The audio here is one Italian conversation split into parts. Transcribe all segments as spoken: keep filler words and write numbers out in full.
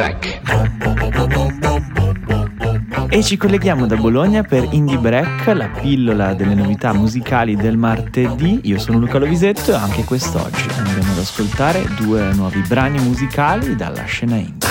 Break. E ci colleghiamo da Bologna per Indie Break, la pillola delle novità musicali del martedì. Io sono Luca Lovisetto e anche quest'oggi andremo ad ascoltare due nuovi brani musicali dalla scena indie.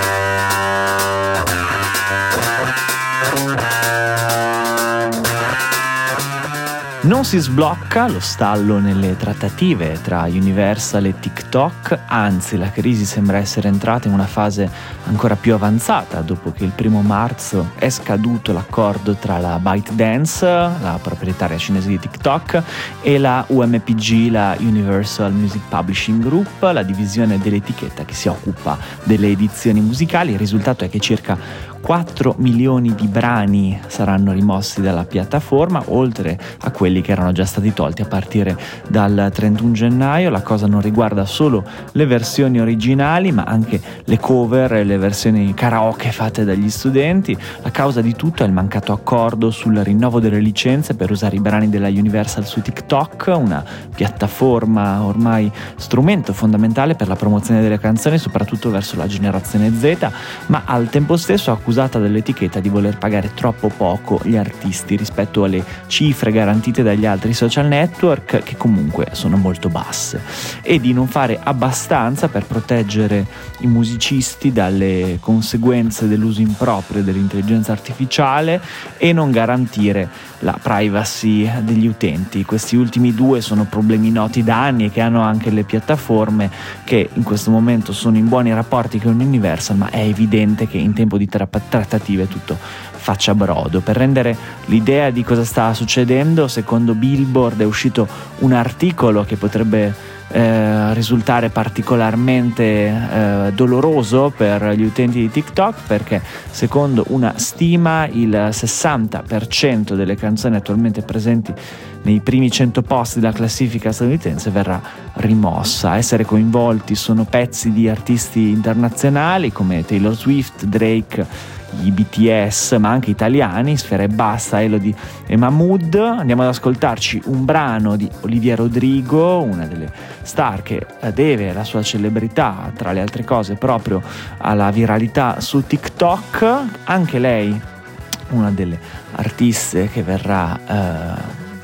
Non si sblocca lo stallo nelle trattative tra Universal e TikTok, anzi la crisi sembra essere entrata in una fase ancora più avanzata dopo che il primo marzo è scaduto l'accordo tra la ByteDance, la proprietaria cinese di TikTok, e la U M P G, la Universal Music Publishing Group, la divisione dell'etichetta che si occupa delle edizioni musicali. Il risultato è che circa quattro milioni di brani saranno rimossi dalla piattaforma, oltre a quelli che erano già stati tolti a partire dal trentuno gennaio. La cosa non riguarda solo le versioni originali, ma anche le cover e le versioni karaoke fatte dagli studenti. La causa di tutto è il mancato accordo sul rinnovo delle licenze per usare i brani della Universal su TikTok, una piattaforma ormai strumento fondamentale per la promozione delle canzoni, soprattutto verso la generazione Z, ma al tempo stesso accusata dall'etichetta di voler pagare troppo poco gli artisti rispetto alle cifre garantite dagli altri social network, che comunque sono molto basse, e di non fare abbastanza per proteggere i musicisti dalle conseguenze dell'uso improprio dell'intelligenza artificiale e non garantire la privacy degli utenti. Questi ultimi due sono problemi noti da anni e che hanno anche le piattaforme, che in questo momento sono in buoni rapporti con Universal, ma è evidente che in tempo di tra- trattative tutto faccia brodo. Per rendere l'idea di cosa sta succedendo, secondo Billboard è uscito un articolo che potrebbe Eh, risultare particolarmente eh, doloroso per gli utenti di TikTok, perché secondo una stima il sessanta per cento delle canzoni attualmente presenti nei primi cento posti della classifica statunitense verrà rimossa. A essere coinvolti sono pezzi di artisti internazionali come Taylor Swift, Drake, i B T S, ma anche italiani, Sfera Ebbasta, Elodie e Mahmood. Andiamo ad ascoltarci un brano di Olivia Rodrigo, una delle star che deve la sua celebrità, tra le altre cose, proprio alla viralità su TikTok. Anche lei una delle artiste che verrà eh,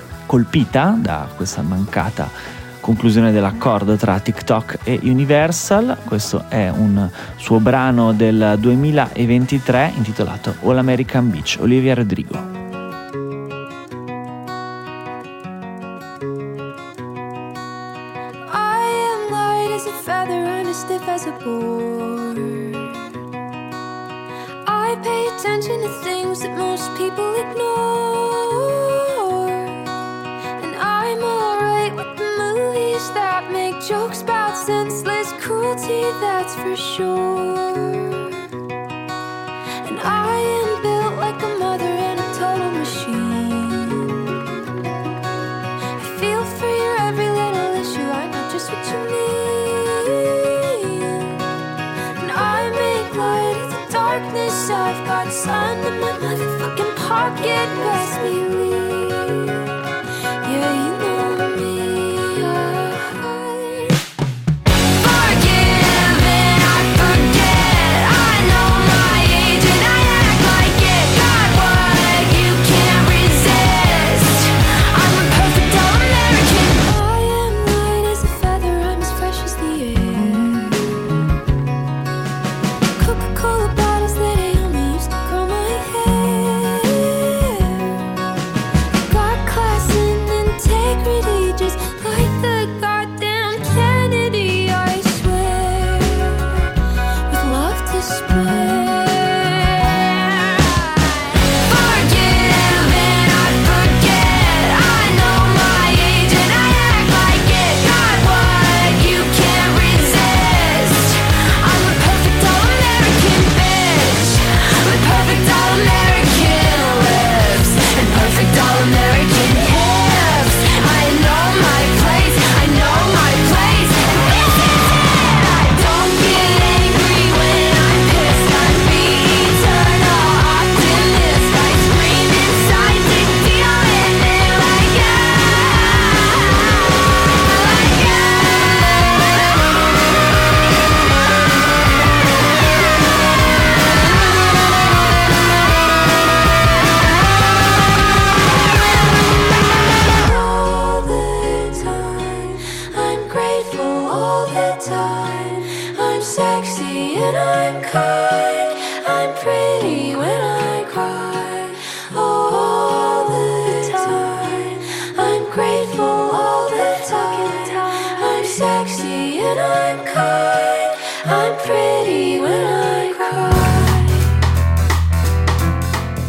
colpita da questa mancata conclusione dell'accordo tra TikTok e Universal. Questo è un suo brano del duemilaventitré intitolato All American Beach, Olivia Rodrigo. I am light as a feather and as stiff as a board. I pay attention to things that most people ignore, and I'm alright with the movies that make jokes about senseless cruelty, that's for sure. And I am built like a mother and a total machine. I feel for your every little issue, I know just what you mean. And I make light of the darkness, I've got sun in my motherfucking pocket, best believe. Yeah, you know me.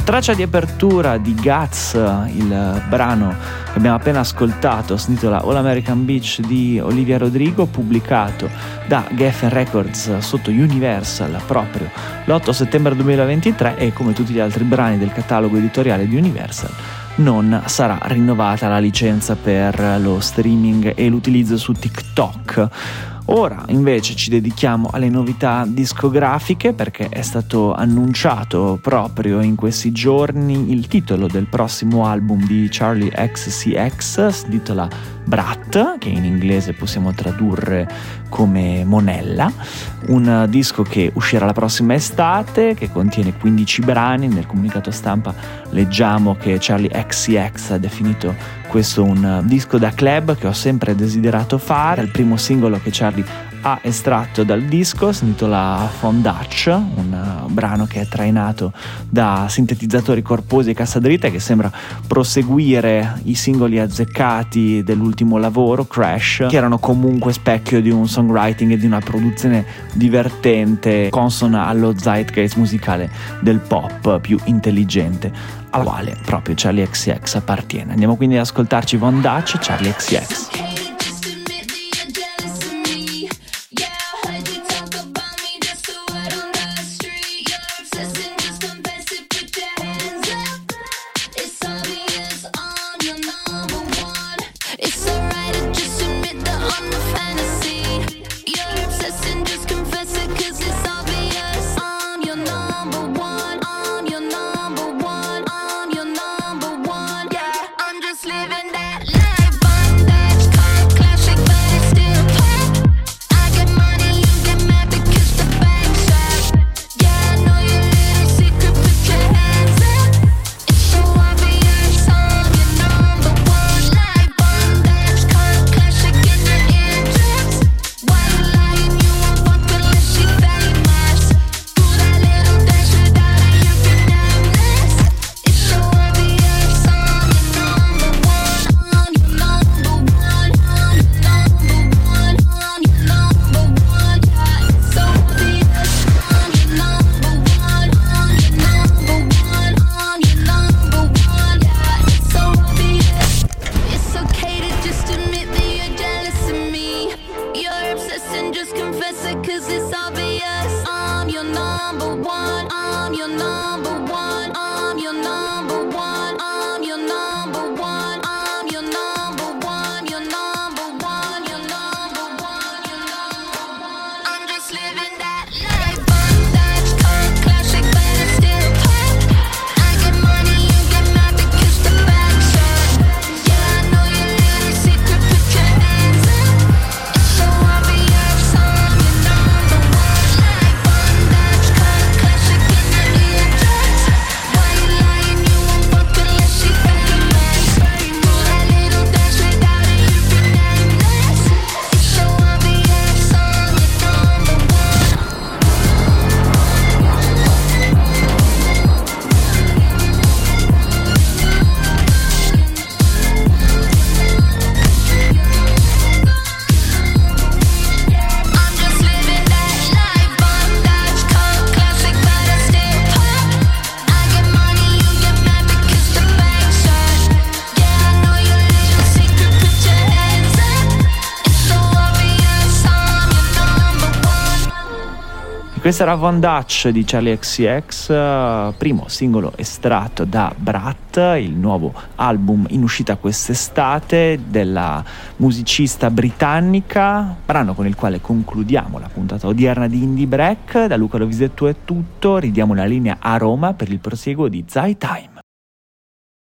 Traccia di apertura di Guts, il brano che abbiamo appena ascoltato, si intitola All American Beach di Olivia Rodrigo, pubblicato da Geffen Records sotto Universal proprio l'otto settembre duemilaventitré, e come tutti gli altri brani del catalogo editoriale di Universal non sarà rinnovata la licenza per lo streaming e l'utilizzo su TikTok. Ora invece ci dedichiamo alle novità discografiche, perché è stato annunciato proprio in questi giorni il titolo del prossimo album di Charli X C X, si intitola Brat, che in inglese possiamo tradurre come Monella, un disco che uscirà la prossima estate, che contiene quindici brani. Nel comunicato stampa leggiamo che Charli X C X ha definito questo un disco da club che ho sempre desiderato fare. Il primo singolo che Charli ha estratto dal disco si intitola Von Dutch, un brano che è trainato da sintetizzatori corposi e cassa dritta, che sembra proseguire i singoli azzeccati dell'ultimo lavoro, Crash, che erano comunque specchio di un songwriting e di una produzione divertente, consona allo zeitgeist musicale del pop più intelligente, al quale proprio Charli X C X appartiene. Andiamo quindi ad ascoltarci Von Dutch, Charli X C X. Living that life, Von Dutch, car classic, but I still Questa era Von Dutch di Charli X C X, primo singolo estratto da Brat, il nuovo album in uscita quest'estate della musicista britannica, brano con il quale concludiamo la puntata odierna di Indie Break. Da Luca Lovisetto è tutto, ridiamo la linea a Roma per il prosieguo di Zai Time.